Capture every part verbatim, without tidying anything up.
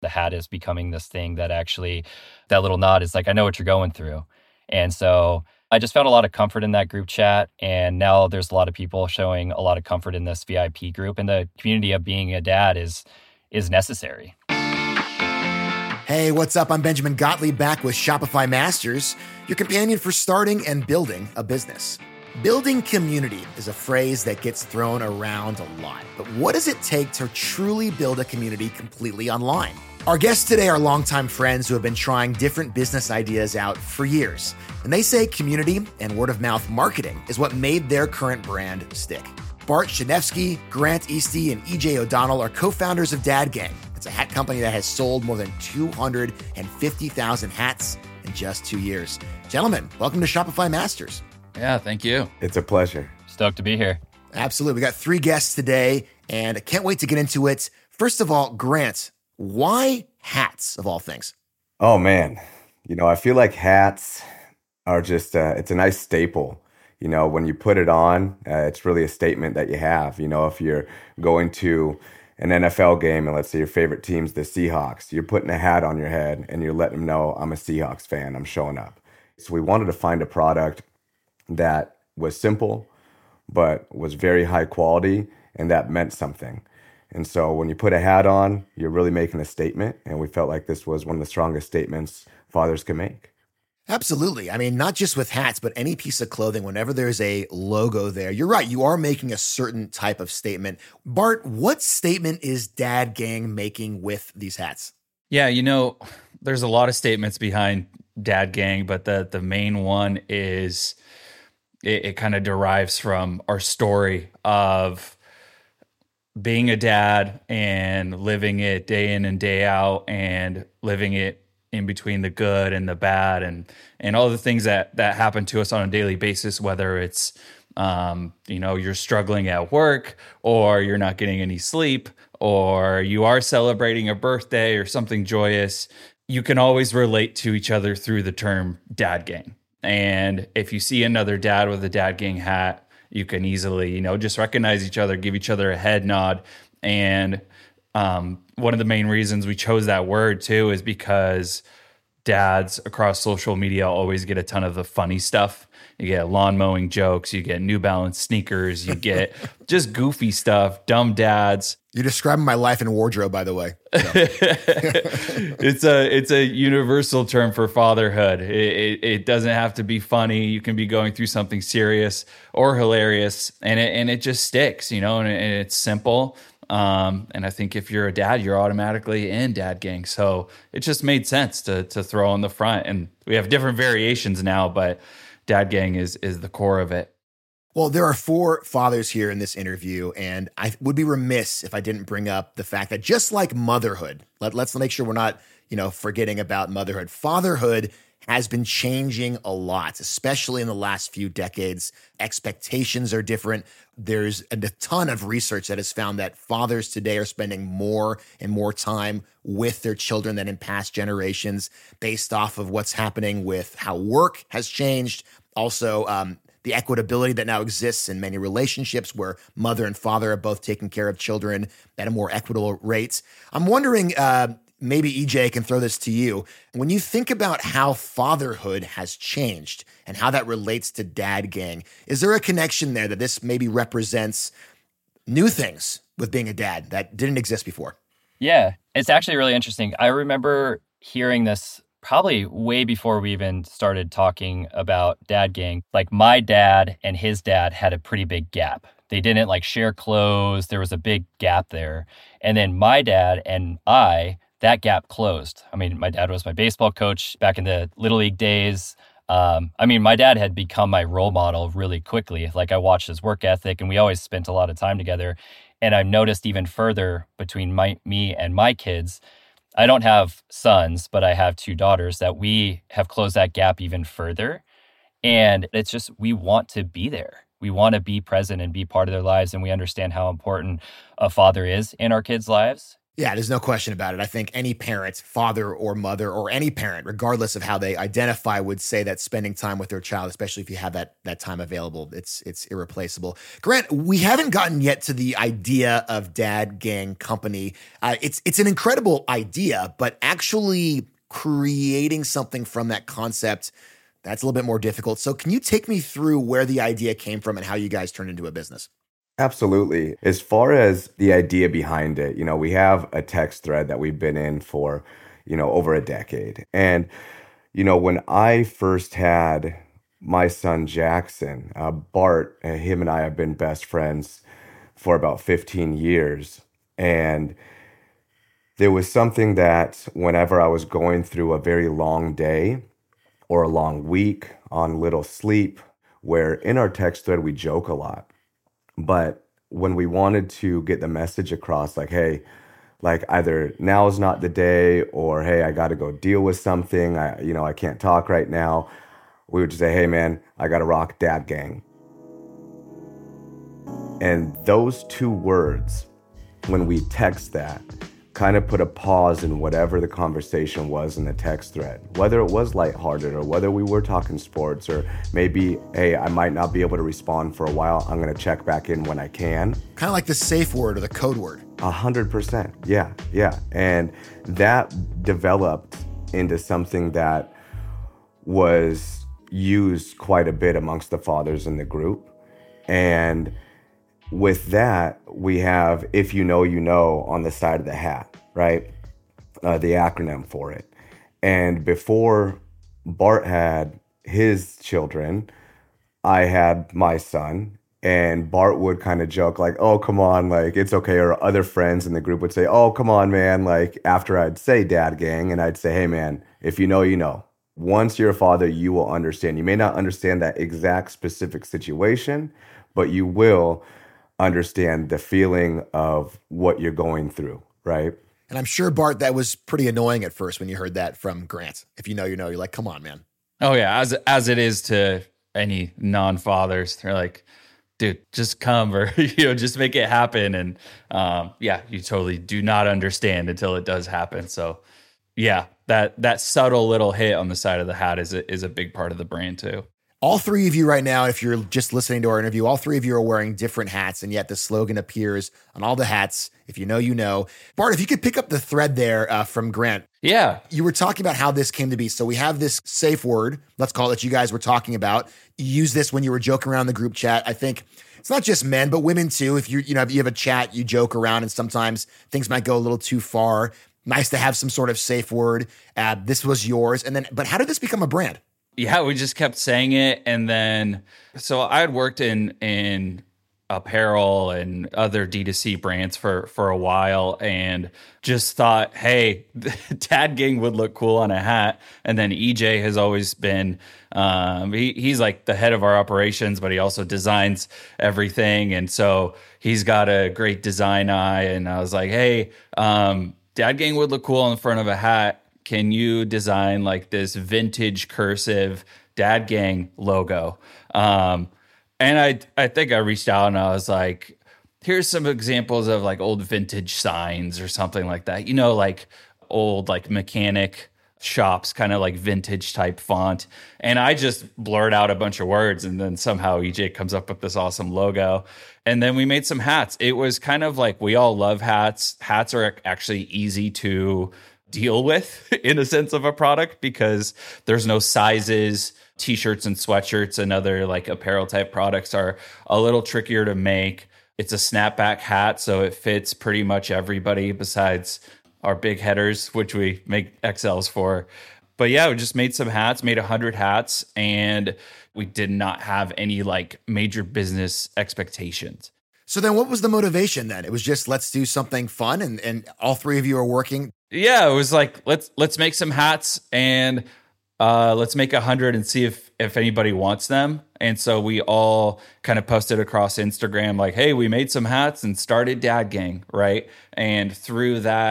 The hat is becoming this thing that actually, that little nod is like, I know what you're going through. And so I just found a lot of comfort in that group chat. And now there's a lot of people showing a lot of comfort in this V I P group. And the community of being a dad is is necessary. Hey, what's up? I'm Benjamin Gottlieb, back with Shopify Masters, your companion for starting and building a business. Building community is a phrase that gets thrown around a lot, but what does it take to truly build a community completely online? Our guests today are longtime friends who have been trying different business ideas out for years, and they say community and word-of-mouth marketing is what made their current brand stick. Bart Chudnevsky, Grant Easty, and E J O'Donnell are co-founders of Dad Gang. It's a hat company that has sold more than two hundred fifty thousand hats in just two years. Gentlemen, welcome to Shopify Masters. Yeah, thank you. It's a pleasure. Stoked to be here. Absolutely. We got three guests today, and I can't wait to get into it. First of all, Grant, why hats of all things? Oh, man. You know, I feel like hats are just, uh, it's a nice staple. You know, when you put it on, uh, it's really a statement that you have. You know, if you're going to an N F L game and let's say your favorite team's the Seahawks, you're putting a hat on your head and you're letting them know, I'm a Seahawks fan, I'm showing up. So we wanted to find a product that was simple, but was very high quality, and that meant something. And so when you put a hat on, you're really making a statement, and we felt like this was one of the strongest statements fathers can make. Absolutely. I mean, not just with hats, but any piece of clothing, whenever there's a logo there, you're right, you are making a certain type of statement. Bart, what statement is Dad Gang making with these hats? Yeah, you know, there's a lot of statements behind Dad Gang, but the the main one is it, it kind of derives from our story of being a dad and living it day in and day out and living it in between the good and the bad and and all the things that that happen to us on a daily basis, whether it's um, you know, you're struggling at work or you're not getting any sleep or you are celebrating a birthday or something joyous. You can always relate to each other through the term Dad Gang. And if you see another dad with a Dad Gang hat, you can easily, you know, just recognize each other, give each other a head nod. And um, one of the main reasons we chose that word too is because dads across social media always get a ton of the funny stuff. You get lawn mowing jokes, you get New Balance sneakers, you get just goofy stuff, dumb dads. You're describing my life in wardrobe, by the way. So. it's a it's a universal term for fatherhood. It, it, it doesn't have to be funny. You can be going through something serious or hilarious, and it and it just sticks, you know. And, and it's simple. Um, and I think if you're a dad, you're automatically in Dad Gang. So it just made sense to to throw on the front. And we have different variations now, but Dad Gang is is the core of it. Well, there are four fathers here in this interview, and I would be remiss if I didn't bring up the fact that just like motherhood, let, let's make sure we're not, you know, forgetting about motherhood. Fatherhood has been changing a lot, especially in the last few decades. Expectations are different. There's a ton of research that has found that fathers today are spending more and more time with their children than in past generations based off of what's happening with how work has changed. Also, um, the equitability that now exists in many relationships where mother and father are both taking care of children at a more equitable rate. I'm wondering, uh, maybe E J can throw this to you. When you think about how fatherhood has changed and how that relates to Dad Gang, is there a connection there that this maybe represents new things with being a dad that didn't exist before? Yeah, it's actually really interesting. I remember hearing this probably way before we even started talking about Dad Gang. Like my dad and his dad had a pretty big gap. They didn't like share clothes. There was a big gap there. And then my dad and I, that gap closed. I mean, my dad was my baseball coach back in the Little League days. Um, I mean, my dad had become my role model really quickly. Like I watched his work ethic and we always spent a lot of time together. And I noticed even further between my, me and my kids, I don't have sons, but I have two daughters, that we have closed that gap even further. And it's just, we want to be there. We want to be present and be part of their lives. And we understand how important a father is in our kids' lives. Yeah, there's no question about it. I think any parent, father or mother, or any parent, regardless of how they identify, would say that spending time with their child, especially if you have that that time available, it's it's irreplaceable. Grant, we haven't gotten yet to the idea of Dad Gang Company. Uh, it's it's an incredible idea, but actually creating something from that concept, that's a little bit more difficult. So can you take me through where the idea came from and how you guys turned into a business? Absolutely. As far as the idea behind it, you know, we have a text thread that we've been in for, you know, over a decade. And, you know, when I first had my son Jackson, uh, Bart, uh, him and I have been best friends for about fifteen years. And there was something that whenever I was going through a very long day or a long week on little sleep, where in our text thread, we joke a lot. But when we wanted to get the message across, like, hey, like either now is not the day, or hey, I got to go deal with something, I, you know, I can't talk right now, we would just say, hey, man, I got to rock Dad Gang. And those two words, when we text that, kind of put a pause in whatever the conversation was in the text thread, whether it was lighthearted or whether we were talking sports, or maybe, hey, I might not be able to respond for a while, I'm going to check back in when I can. Kind of like the safe word or the code word. A hundred percent. Yeah. Yeah. And that developed into something that was used quite a bit amongst the fathers in the group. And with that, we have "if you know, you know" on the side of the hat, right? Uh, the acronym for it. And before Bart had his children, I had my son, and Bart would kind of joke like, oh, come on, like, it's okay. Or other friends in the group would say, oh, come on, man. Like, after I'd say Dad Gang, and I'd say, hey, man, if you know, you know. Once you're a father, you will understand. You may not understand that exact specific situation, but you will understand the feeling of what you're going through, right? And I'm sure, Bart, that was pretty annoying at first when you heard that from Grant. If you know, you know, you're like, come on, man. Oh yeah, as as it is to any non-fathers. They're like, dude, just come, or you know, just make it happen. And um, yeah, you totally do not understand until it does happen. So yeah, that that subtle little hit on the side of the hat is a, is a big part of the brand too. All three of you right now, if you're just listening to our interview, all three of you are wearing different hats, and yet the slogan appears on all the hats. If you know, you know. Bart, if you could pick up the thread there uh, from Grant. Yeah. You were talking about how this came to be. So we have this safe word, let's call it, that you guys were talking about. You use this when you were joking around the group chat. I think it's not just men, but women too. If you, you know, if you have a chat, you joke around, and sometimes things might go a little too far. Nice to have some sort of safe word. Uh, this was yours. And then, but how did this become a brand? Yeah, we just kept saying it. And then, so I had worked in in apparel and other D two C brands for, for a while, and just thought, hey, Dad Gang would look cool on a hat. And then E J has always been, um, he, he's like the head of our operations, but he also designs everything. And so he's got a great design eye. And I was like, hey, um, Dad Gang would look cool on the front of a hat. Can you design like this vintage cursive Dad Gang logo? Um, and I I think I reached out and I was like, here's some examples of like old vintage signs or something like that. You know, like old like mechanic shops, kind of like vintage type font. And I just blurred out a bunch of words, and then somehow E J comes up with this awesome logo. And then we made some hats. It was kind of like, we all love hats. Hats are actually easy to deal with in a sense of a product because there's no sizes. T-shirts and sweatshirts and other like apparel type products are a little trickier to make. It's a snapback hat, so it fits pretty much everybody besides our big headers, which we make X Ls for. But yeah, we just made some hats, made a hundred hats, and we did not have any like major business expectations. So then what was the motivation then? It was just, let's do something fun, and, and all three of you are working. Yeah, it was like, let's let's make some hats, and uh, let's make a hundred and see if if anybody wants them. And so we all kind of posted across Instagram like, hey, we made some hats and started Dad Gang, right? And through that,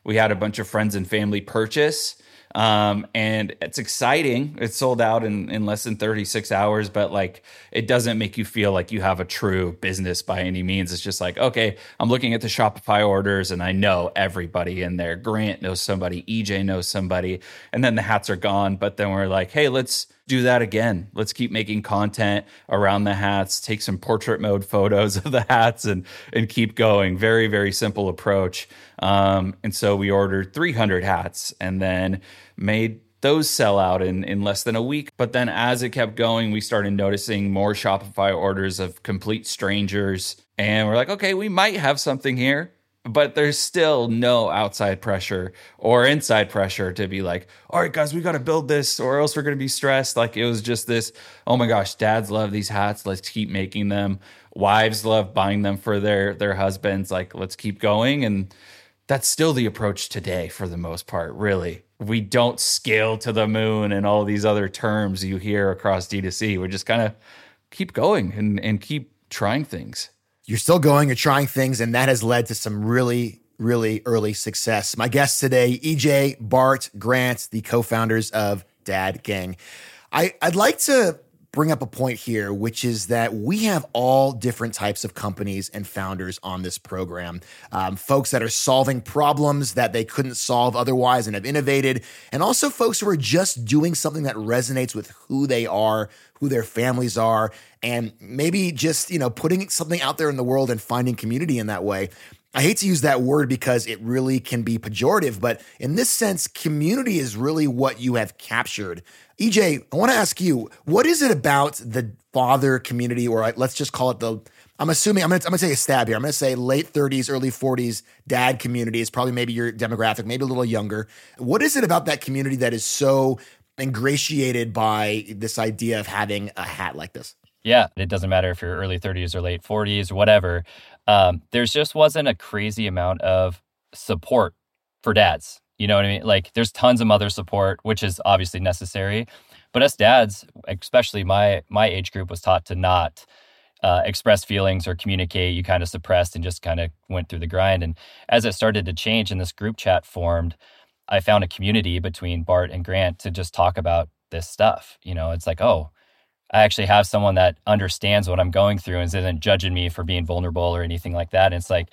we had a bunch of friends and family purchase. Um, and it's exciting. It's sold out in, in less than thirty-six hours, but like, it doesn't make you feel like you have a true business by any means. It's just like, okay, I'm looking at the Shopify orders and I know everybody in there. Grant knows somebody, E J knows somebody, and then the hats are gone. But then we're like, hey, let's do that again. Let's keep making content around the hats, take some portrait mode photos of the hats and, and keep going. Very, very simple approach. Um, and so we ordered three hundred hats and then made those sell out in, in less than a week. But then as it kept going, we started noticing more Shopify orders of complete strangers. And we're like, okay, we might have something here, but there's still no outside pressure or inside pressure to be like, all right, guys, we got to build this or else we're going to be stressed. Like it was just this, oh my gosh, dads love these hats. Let's keep making them. Wives love buying them for their, their husbands. Like, let's keep going. And that's still the approach today for the most part, really. We don't scale to the moon and all these other terms you hear across D two C. We just kind of keep going and, and keep trying things. You're still going, you're trying things, and that has led to some really, really early success. My guests today, E J, Bart, Grant, the co-founders of Dad Gang. I, I'd like to bring up a point here, which is that we have all different types of companies and founders on this program. Um, folks that are solving problems that they couldn't solve otherwise and have innovated, and also folks who are just doing something that resonates with who they are, who their families are, and maybe just, you know, putting something out there in the world and finding community in that way. I hate to use that word because it really can be pejorative, but in this sense, community is really what you have captured. E J, I want to ask you, what is it about the father community, or let's just call it the, I'm assuming, I'm going to I'm going to take a stab here. I'm going to say late thirties, early forties dad community is probably maybe your demographic, maybe a little younger. What is it about that community that is so ingratiated by this idea of having a hat like this? Yeah, it doesn't matter if you're early thirties or late forties or whatever. Um, there's just wasn't a crazy amount of support for dads. You know what I mean? Like there's tons of mother support, which is obviously necessary. But us dads, especially my my age group, was taught to not uh, express feelings or communicate. You kind of suppressed and just kind of went through the grind. And as it started to change and this group chat formed, I found a community between Bart and Grant to just talk about this stuff. You know, it's like, oh, I actually have someone that understands what I'm going through and isn't judging me for being vulnerable or anything like that. And it's like,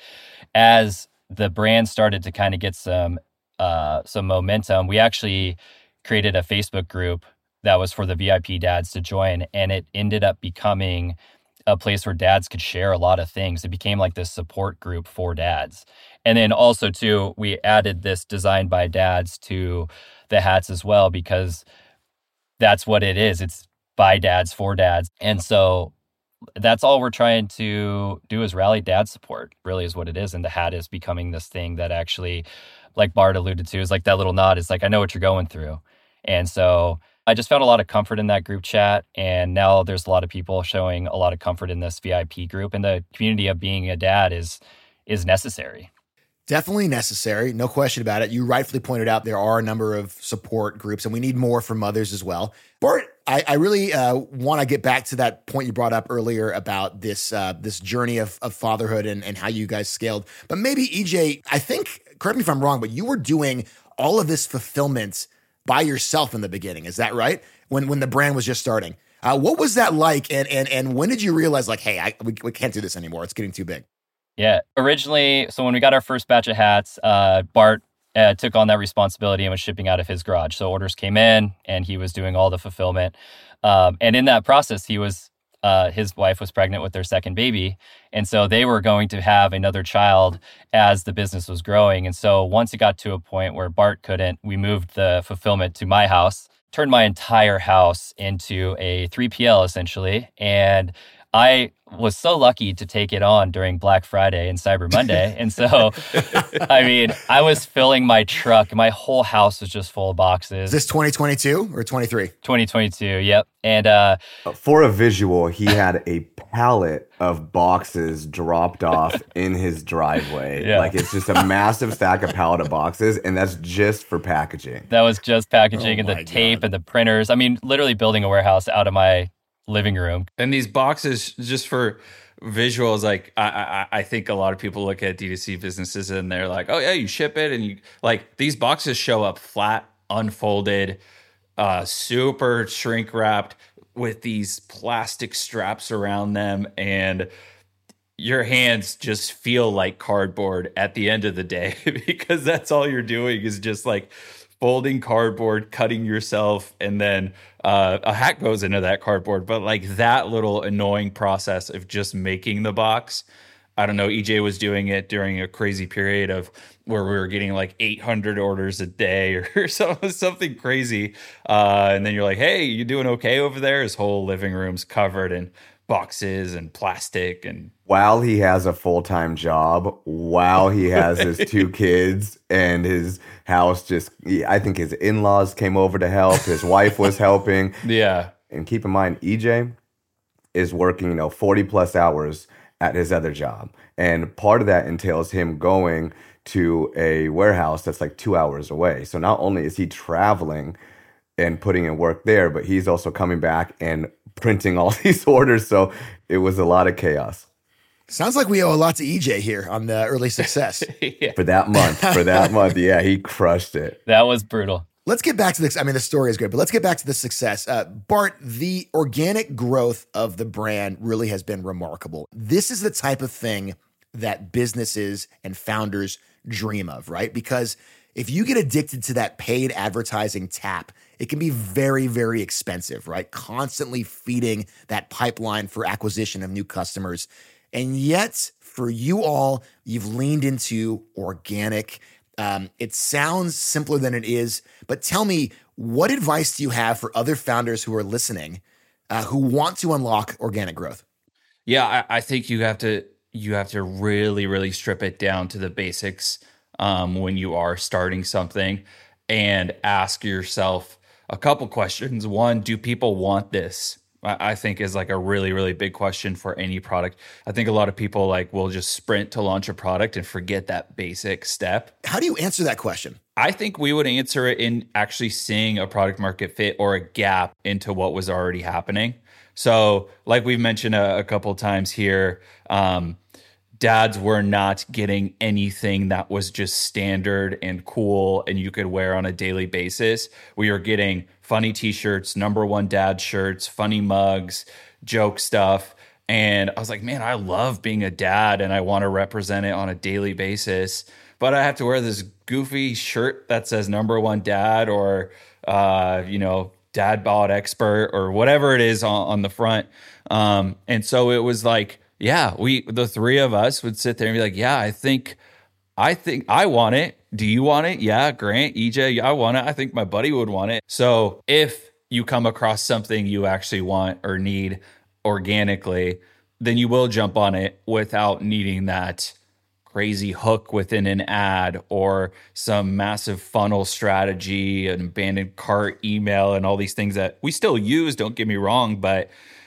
as the brand started to kind of get some uh, some momentum, we actually created a Facebook group that was for the V I P dads to join. And it ended up becoming a place where dads could share a lot of things. It became like this support group for dads. And then also too, we added this designed by dads to the hats as well, because that's what it is. It's by dads for dads. And so that's all we're trying to do, is rally dad support, really is what it is. And the hat is becoming this thing that actually, like Bart alluded to, is like that little nod. It's like, I know what you're going through. And so I just found a lot of comfort in that group chat. And now there's a lot of people showing a lot of comfort in this V I P group. And the community of being a dad is is necessary. Definitely necessary. No question about it. You rightfully pointed out there are a number of support groups, and we need more for mothers as well. Bart, I, I really uh, want to get back to that point you brought up earlier about this uh, this journey of, of fatherhood and, and how you guys scaled. But maybe, E J, I think, correct me if I'm wrong, but you were doing all of this fulfillment by yourself in the beginning. Is that right? When when the brand was just starting. Uh, what was that like? And and and when did you realize, like, hey, I, we, we can't do this anymore. It's getting too big. Yeah. Originally, so when we got our first batch of hats, uh, Bart uh, took on that responsibility and was shipping out of his garage. So orders came in and he was doing all the fulfillment. Um, and in that process, he was, uh, his wife was pregnant with their second baby. And so they were going to have another child as the business was growing. And so once it got to a point where Bart couldn't, we moved the fulfillment to my house, turned my entire house into a three P L essentially. And I was so lucky to take it on during Black Friday and Cyber Monday. And so, I mean, I was filling my truck. My whole house was just full of boxes. Is this twenty twenty-two or twenty-three? twenty twenty-two, yep. And uh, for a visual, he had a pallet of boxes dropped off in his driveway. Yeah. Like, it's just a massive stack of pallet of boxes, and that's just for packaging. That was just packaging, oh, and the tape God. and the printers. I mean, literally building a warehouse out of my living room. And these boxes, just for visuals, like I, I I think a lot of people look at D two C businesses and they're like, oh yeah, you ship it and you like these boxes show up flat, unfolded, uh, super shrink wrapped with these plastic straps around them, and your hands just feel like cardboard at the end of the day because that's all you're doing is just like folding cardboard, cutting yourself, and then uh, a hat goes into that cardboard. But like that little annoying process of just making the box, I don't know, E J was doing it during a crazy period of where we were getting like eight hundred orders a day or something crazy. Uh, and then you're like, hey, you doing okay over there? His whole living room's covered in boxes and plastic. And while he has a full-time job, while he has his two kids and his house, just I think his in-laws came over to help. His wife was helping. Yeah. And keep in mind, E J is working, you know, forty plus hours at his other job. And part of that entails him going to a warehouse that's like two hours away. So not only is he traveling and putting in work there, but he's also coming back and printing all these orders. So it was a lot of chaos. Sounds like we owe a lot to E J here on the early success. Yeah. For that month, for that month. Yeah, he crushed it. That was brutal. Let's get back to this. I mean, the story is great, but let's get back to the success. Uh, Bart, the organic growth of the brand really has been remarkable. This is the type of thing that businesses and founders dream of, right? Because if you get addicted to that paid advertising tap, it can be very, very expensive, right? Constantly feeding that pipeline for acquisition of new customers. And yet, for you all, you've leaned into organic. Um, it sounds simpler than it is, but tell me, what advice do you have for other founders who are listening, uh, who want to unlock organic growth? Yeah, I, I think you have to you have to really, really strip it down to the basics um, when you are starting something, and ask yourself a couple questions. One, do people want this? I think is like a really, really big question for any product. I think a lot of people like will just sprint to launch a product and forget that basic step. How do you answer that question? I think we would answer it in actually seeing a product market fit or a gap into what was already happening. So like we've mentioned a, a couple times here, um, dads were not getting anything that was just standard and cool and you could wear on a daily basis. We were getting funny t-shirts, number one dad shirts, funny mugs, joke stuff. And I was like, man, I love being a dad and I want to represent it on a daily basis. But I have to wear this goofy shirt that says number one dad or, uh, you know, dad bod expert or whatever it is on, on the front. Um, and so it was like, yeah, we, the three of us would sit there and be like, yeah, I think, I think I want it. Do you want it? Yeah, Grant, E J, I want it. I think my buddy would want it. So if you come across something you actually want or need organically, then you will jump on it without needing that crazy hook within an ad or some massive funnel strategy and abandoned cart email and all these things that we still use, don't get me wrong, but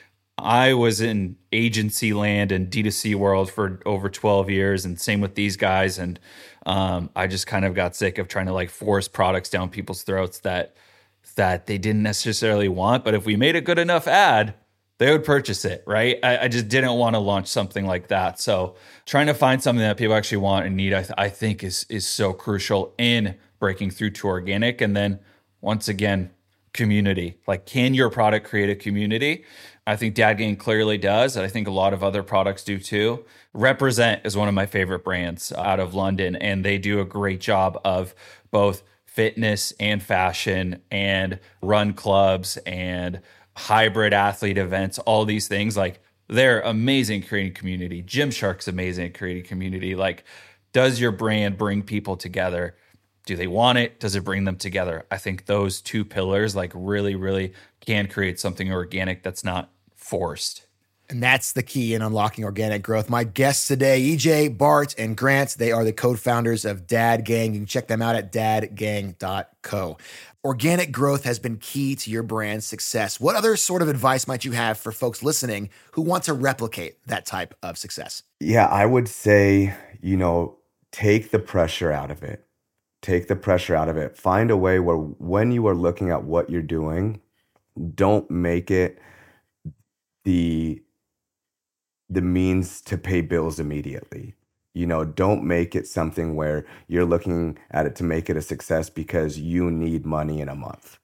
I was in agency land and D two C world for over twelve years, and same with these guys. And um, I just kind of got sick of trying to like force products down people's throats that that they didn't necessarily want. But if we made a good enough ad, they would purchase it, right? I, I just didn't want to launch something like that. So trying to find something that people actually want and need, I, th- I think is is so crucial in breaking through to organic. And then once again, community. Like, can your product create a community? I think Dad Gang clearly does. And I think a lot of other products do too. Represent is one of my favorite brands out of London, and they do a great job of both fitness and fashion and run clubs and hybrid athlete events, all these things. Like, they're amazing at creating community. Gymshark's amazing at creating community. Like, does your brand bring people together? Do they want it? Does it bring them together? I think those two pillars like really, really can create something organic that's not forced. And that's the key in unlocking organic growth. My guests today, E J, Bart, and Grant, they are the co-founders of Dad Gang. You can check them out at dad gang dot co. Organic growth has been key to your brand's success. What other sort of advice might you have for folks listening who want to replicate that type of success? Yeah, I would say, you know, take the pressure out of it. Take the pressure out of it. Find a way where when you are looking at what you're doing, don't make it the the means to pay bills immediately. You know, don't make it something where you're looking at it to make it a success because you need money in a month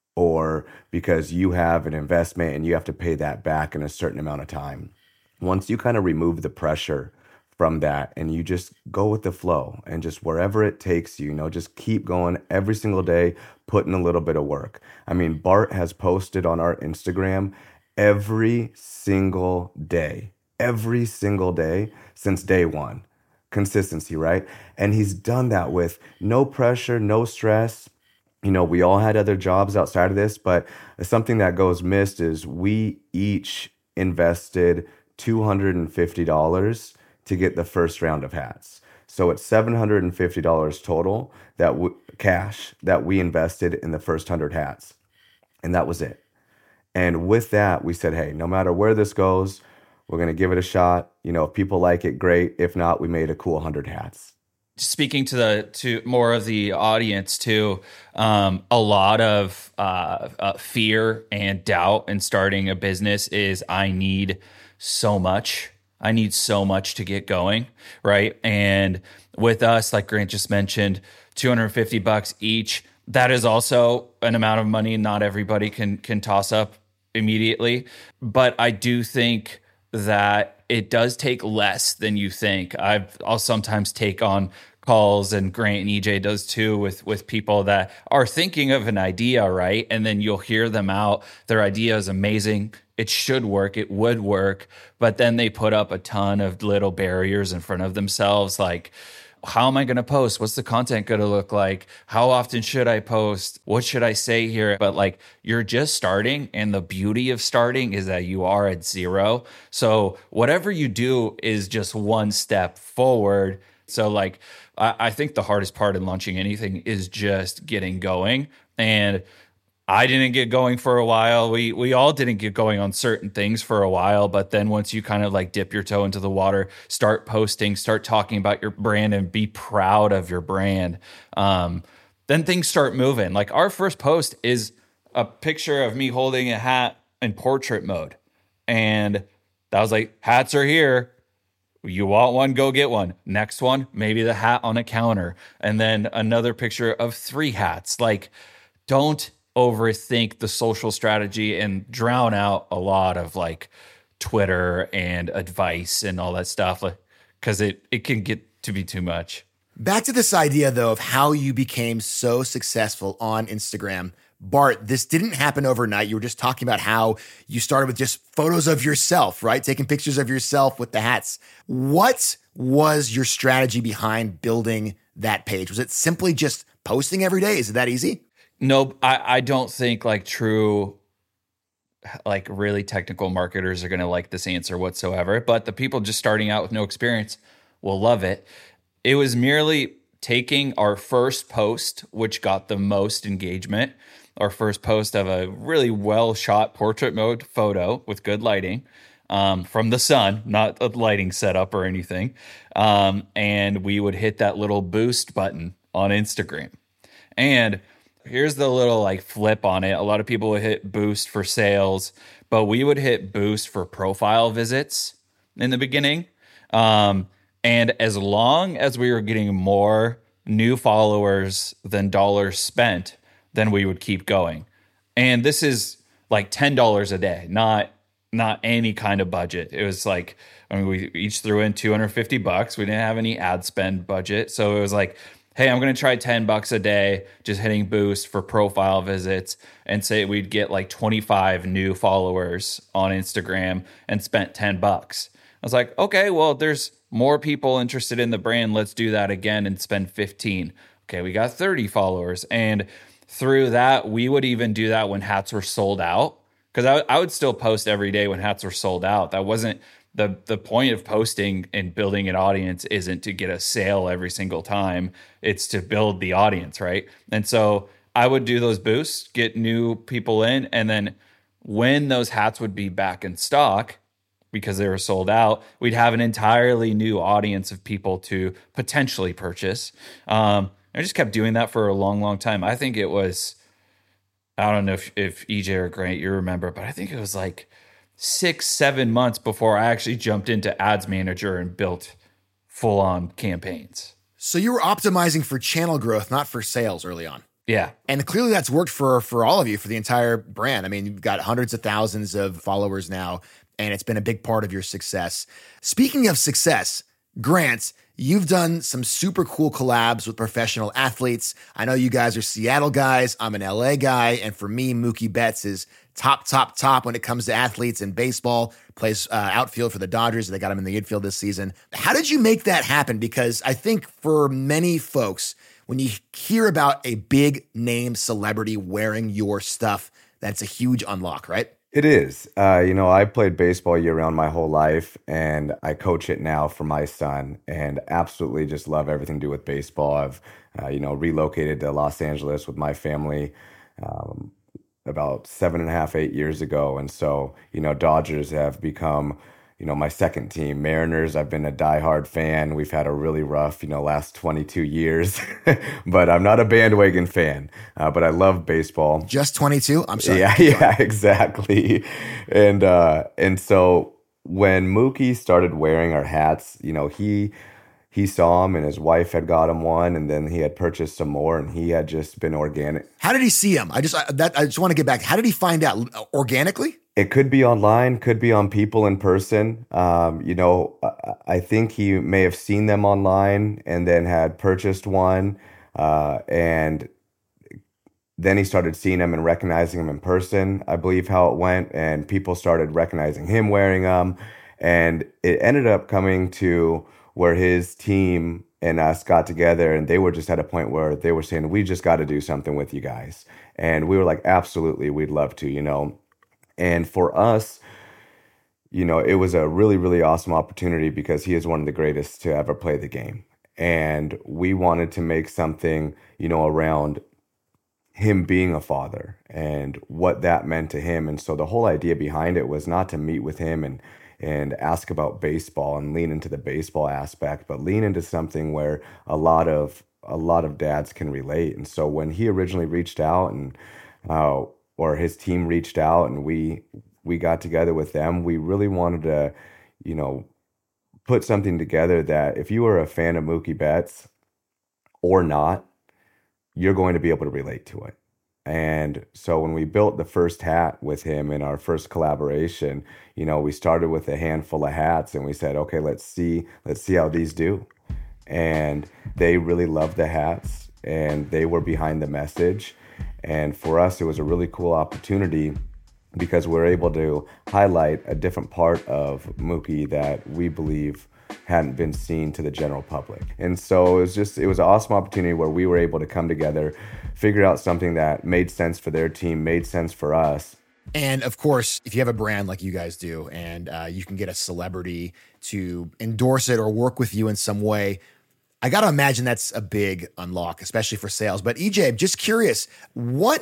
or because you have an investment and you have to pay that back in a certain amount of time. Once you kind of remove the pressure from that and you just go with the flow and just wherever it takes you, you know, just keep going every single day, putting a little bit of work. I mean, Bart has posted on our Instagram every single day, every single day since day one. Consistency, right? And he's done that with no pressure, no stress. You know, we all had other jobs outside of this, but something that goes missed is we each invested two hundred fifty dollars to get the first round of hats. So it's seven hundred fifty dollars total that w- cash that we invested in the first one hundred hats. And that was it. And with that, we said, hey, no matter where this goes, we're going to give it a shot. You know, if people like it, great. If not, we made a cool one hundred hats. Speaking to the to more of the audience too, um, a lot of uh, uh, fear and doubt in starting a business is I need so much. I need so much to get going, right? And with us, like Grant just mentioned, two hundred fifty bucks each. That is also an amount of money not everybody can can toss up immediately. But I do think that it does take less than you think. I've, I'll sometimes take on calls, and Grant and E J does too, with with people that are thinking of an idea, right? And then you'll hear them out. Their idea is amazing. It should work. It would work. But then they put up a ton of little barriers in front of themselves, like, how am I going to post? What's the content going to look like? How often should I post? What should I say here? But like, you're just starting. And the beauty of starting is that you are at zero. So whatever you do is just one step forward. So like, I, I think the hardest part in launching anything is just getting going. And I didn't get going for a while. We we all didn't get going on certain things for a while, but then once you kind of like dip your toe into the water, start posting, start talking about your brand and be proud of your brand, um, then things start moving. Like our first post is a picture of me holding a hat in portrait mode. And that was like, hats are here. You want one, go get one. Next one, maybe the hat on a counter. And then another picture of three hats. Like, don't overthink the social strategy and drown out a lot of like Twitter and advice and all that stuff, because it, it can get to be too much. Back to this idea, though, of how you became so successful on Instagram. Bart, this didn't happen overnight. You were just talking about how you started with just photos of yourself, right? Taking pictures of yourself with the hats. What was your strategy behind building that page? Was it simply just posting every day? Is it that easy? No, I, I don't think like true, like really technical marketers are going to like this answer whatsoever. But the people just starting out with no experience will love it. It was merely taking our first post, which got the most engagement, our first post of a really well shot portrait mode photo with good lighting um, from the sun, not a lighting setup or anything. Um, and we would hit that little boost button on Instagram. And here's the little like flip on it. A lot of people would hit boost for sales, but we would hit boost for profile visits in the beginning. Um, and as long as we were getting more new followers than dollars spent, then we would keep going. And this is like ten dollars a day, not not any kind of budget. It was like, I mean, we each threw in two hundred fifty bucks. We didn't have any ad spend budget. So it was like, hey, I'm going to try ten bucks a day, just hitting boost for profile visits, and say we'd get like twenty-five new followers on Instagram and spent ten bucks. I was like, okay, well, there's more people interested in the brand. Let's do that again and spend fifteen. Okay, we got thirty followers. And through that, we would even do that when hats were sold out. Because I, I would still post every day when hats were sold out. That wasn't the the point of posting and building an audience isn't to get a sale every single time. It's to build the audience, right? And so I would do those boosts, get new people in, and then when those hats would be back in stock, because they were sold out, we'd have an entirely new audience of people to potentially purchase. Um, I just kept doing that for a long, long time. I think it was, I don't know if, if E J or Grant, you remember, but I think it was like six, seven months before I actually jumped into ads manager and built full on campaigns. So you were optimizing for channel growth, not for sales early on. Yeah. And clearly that's worked for, for all of you, for the entire brand. I mean, you've got hundreds of thousands of followers now, and it's been a big part of your success. Speaking of success, Grant, you've done some super cool collabs with professional athletes. I know you guys are Seattle guys. I'm an L A guy. And for me, Mookie Betts is top, top, top when it comes to athletes in baseball. Plays uh, outfield for the Dodgers. They got him in the infield this season. How did you make that happen? Because I think for many folks, when you hear about a big name celebrity wearing your stuff, that's a huge unlock, right? It is. Uh, you know, I played baseball year round my whole life, and I coach it now for my son, and absolutely just love everything to do with baseball. I've, uh, you know, relocated to Los Angeles with my family um, about seven and a half, eight years ago. And so, you know, Dodgers have become, you know, my second team. Mariners, I've been a diehard fan. We've had a really rough, you know, last twenty-two years, but I'm not a bandwagon fan, uh, but I love baseball. Just twenty-two? I'm sorry. Yeah, yeah, exactly. And, uh, and so when Mookie started wearing our hats, you know, he, he saw him and his wife had got him one, and then he had purchased some more, and he had just been organic. How did he see him? I just, I, that, I just want to get back. How did he find out? Organically? It could be online, could be on people in person. Um, you know, I, I think he may have seen them online and then had purchased one. Uh, and then he started seeing them and recognizing them in person, I believe how it went. And people started recognizing him wearing them. And it ended up coming to where his team and us got together, and they were just at a point where they were saying, we just got to do something with you guys. And we were like, absolutely, we'd love to, you know. And for us, you know, it was a really, really awesome opportunity because he is one of the greatest to ever play the game. And we wanted to make something, you know, around him being a father and what that meant to him. And so the whole idea behind it was not to meet with him and and ask about baseball and lean into the baseball aspect, but lean into something where a lot of a lot of dads can relate. And so when he originally reached out and uh or his team reached out and we we got together with them, we really wanted to, you know, put something together that if you are a fan of Mookie Betts or not, you're going to be able to relate to it. And so when we built the first hat with him in our first collaboration, you know, we started with a handful of hats and we said, okay, let's see, let's see how these do. And they really loved the hats and they were behind the message. And for us, it was a really cool opportunity because we're able to highlight a different part of Mookie that we believe hadn't been seen to the general public. And so it was just, it was an awesome opportunity where we were able to come together, figure out something that made sense for their team, made sense for us. And of course, if you have a brand like you guys do, and uh, you can get a celebrity to endorse it or work with you in some way, I got to imagine that's a big unlock, especially for sales. But E J, just curious, what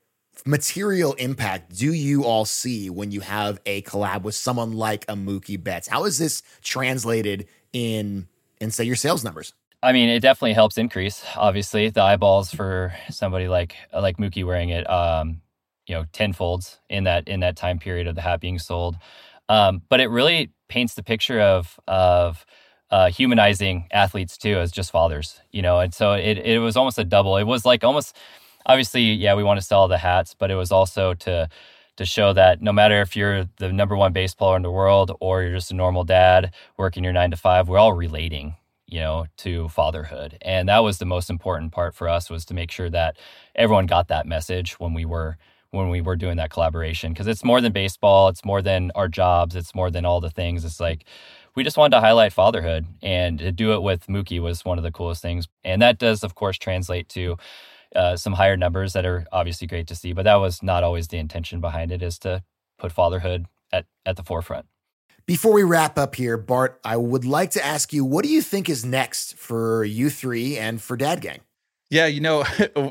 material impact do you all see when you have a collab with someone like a Mookie Betts? How is this translated in, in say, your sales numbers? I mean, it definitely helps increase, obviously, the eyeballs for somebody like like Mookie wearing it, um, you know, tenfolds in that in that time period of the hat being sold. Um, but it really paints the picture of of Uh, humanizing athletes too as just fathers, you know, and so it it was almost a double. It was like almost, obviously, yeah, we want to sell the hats, but it was also to to show that no matter if you're the number one baseballer in the world or you're just a normal dad working your nine to five, we're all relating, you know, to fatherhood, and that was the most important part for us, was to make sure that everyone got that message when we were when we were doing that collaboration, because it's more than baseball, it's more than our jobs, it's more than all the things. It's like, we just wanted to highlight fatherhood, and to do it with Mookie was one of the coolest things. And that does, of course, translate to uh, some higher numbers that are obviously great to see, but that was not always the intention behind it, is to put fatherhood at, at the forefront. Before we wrap up here, Bart, I would like to ask you, what do you think is next for you three and for Dad Gang? Yeah, you know,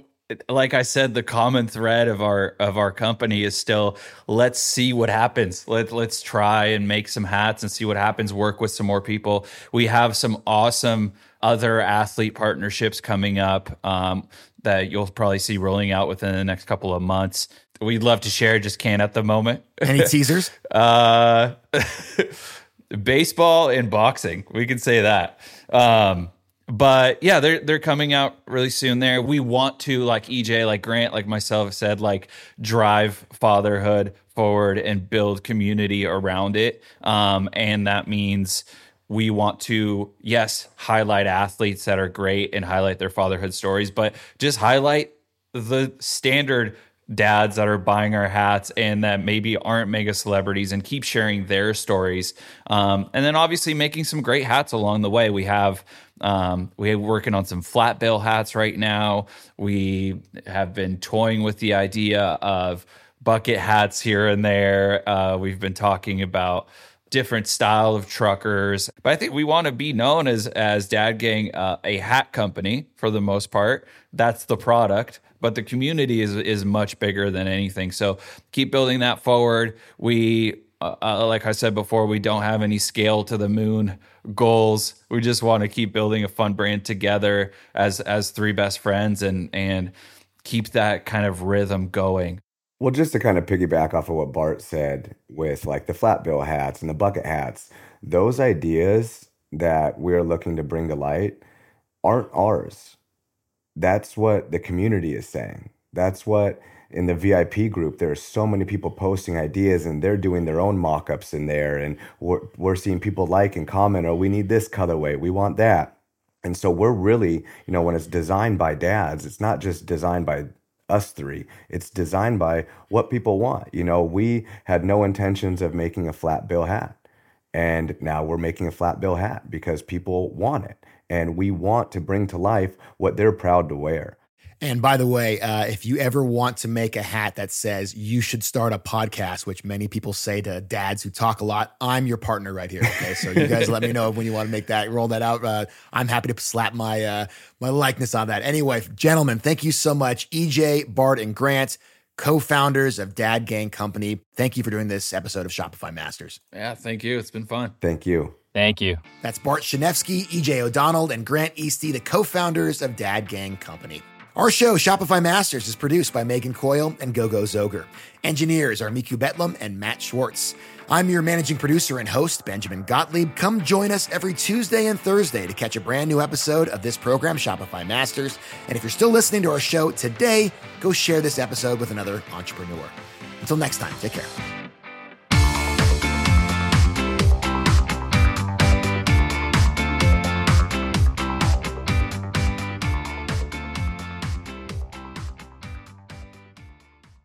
like I said, the common thread of our of our company is still, let's see what happens. Let, let's try and make some hats and see what happens, work with some more people. We have some awesome other athlete partnerships coming up. Um, that you'll probably see rolling out within the next couple of months. We'd love to share, just can't at the moment. Any teasers? uh, baseball and boxing, we can say that. Um, but yeah, they're they're coming out really soon there. We want to, like E J, like Grant, like myself said, like drive fatherhood forward and build community around it. Um, and that means we want to, yes, highlight athletes that are great and highlight their fatherhood stories, but just highlight the standard dads that are buying our hats and that maybe aren't mega celebrities and keep sharing their stories. Um, and then obviously making some great hats along the way. We have um, we're working on some flat bill hats right now. We have been toying with the idea of bucket hats here and there. Uh, we've been talking about different style of truckers, but I think we want to be known as as Dad Gang, uh, a hat company for the most part. That's the product, but the community is is much bigger than anything. So keep building that forward. We, uh, uh, like I said before, we don't have any scale to the moon goals. We just want to keep building a fun brand together as as three best friends and and keep that kind of rhythm going. Well, just to kind of piggyback off of what Bart said with like the flat bill hats and the bucket hats, those ideas that we're looking to bring to light aren't ours. That's what the community is saying. That's what in the V I P group, there's so many people posting ideas and they're doing their own mock-ups in there. And we're, we're seeing people like and comment, oh, we need this colorway, we want that. And so we're really, you know, when it's designed by dads, it's not just designed by us three. It's designed by what people want. You know, we had no intentions of making a flat bill hat. And now we're making a flat bill hat because people want it. And we want to bring to life what they're proud to wear. And by the way, uh, if you ever want to make a hat that says you should start a podcast, which many people say to dads who talk a lot, I'm your partner right here. Okay, so you guys let me know when you want to make that, roll that out. Uh, I'm happy to slap my uh, my likeness on that. Anyway, gentlemen, thank you so much. E J, Bart, and Grant, co-founders of Dad Gang Company. Thank you for doing this episode of Shopify Masters. Yeah, thank you. It's been fun. Thank you. Thank you. That's Bart Chynewski, E J O'Donnell, and Grant Easty, the co-founders of Dad Gang Company. Our show, Shopify Masters, is produced by Megan Coyle and Gogo Zoger. Engineers are Miku Betlam and Matt Schwartz. I'm your managing producer and host, Benjamin Gottlieb. Come join us every Tuesday and Thursday to catch a brand new episode of this program, Shopify Masters. And if you're still listening to our show today, go share this episode with another entrepreneur. Until next time, take care.